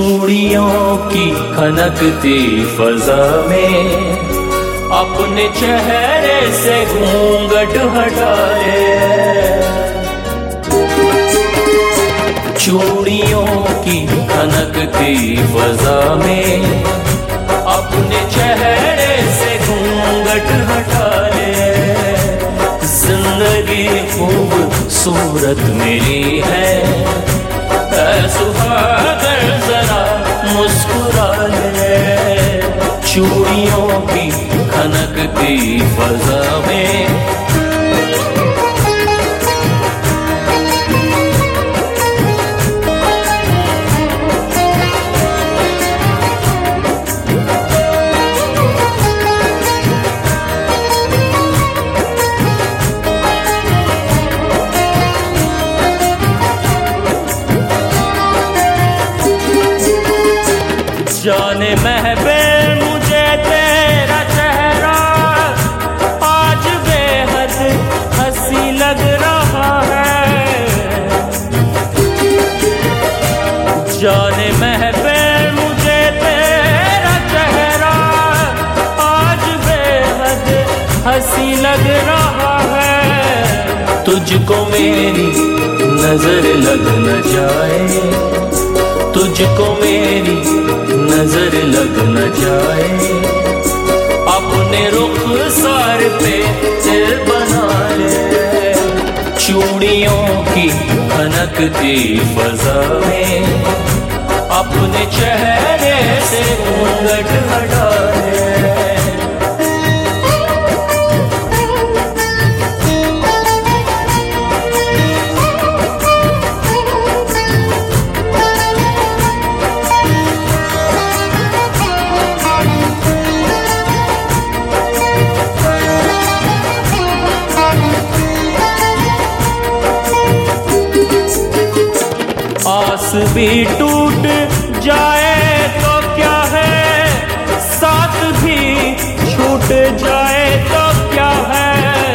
चूड़ियों की खनकती फजा में अपने चेहरे से घूंघट हटाए। चूड़ियों की खनकती फजा में अपने चेहरे से घूंघट हटाए। जिंदगी खूबसूरत मेरी है, सुहागर जरा मुस्कुरा ले। चूड़ियों की खनकती फजा में जाने महबे मुझे तेरा चेहरा आज बेहद हंसी लग रहा है। जाने महबे मुझे तेरा चेहरा आज बेहद हंसी लग रहा है। तुझको मेरी नजर लग न जाए, तुझको मेरी नजर लग न जाए। अपने रुख सार पे दिल बना ले। चूड़ियों की खनकती फजा में अपने चेहरे से घूंघट हटा ले। आस भी टूट जाए तो क्या है, साथ भी छूट जाए तो क्या है।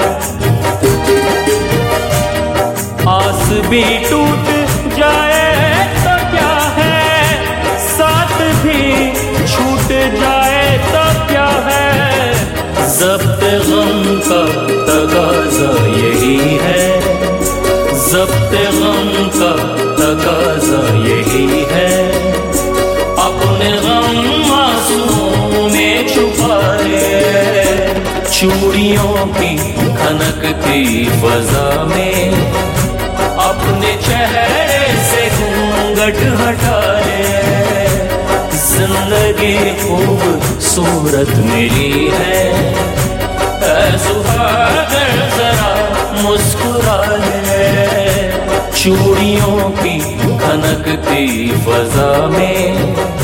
आस भी टूट जाए तो क्या है, साथ भी छूट जाए तो क्या है। ज़ब्त गम का तकाज़ा यही है, ज़ब्त गम का तकाज़ा यही है। अपने गम आंसुओं में छुपा ले। चूड़ियों की खनकती फजा में अपने चेहरे से घूंघट हटा ले। जिंदगी खूबसूरत मेरी है, सुहागर जरा मुस्कुरा ले। चूड़ियों की खनकती फजा में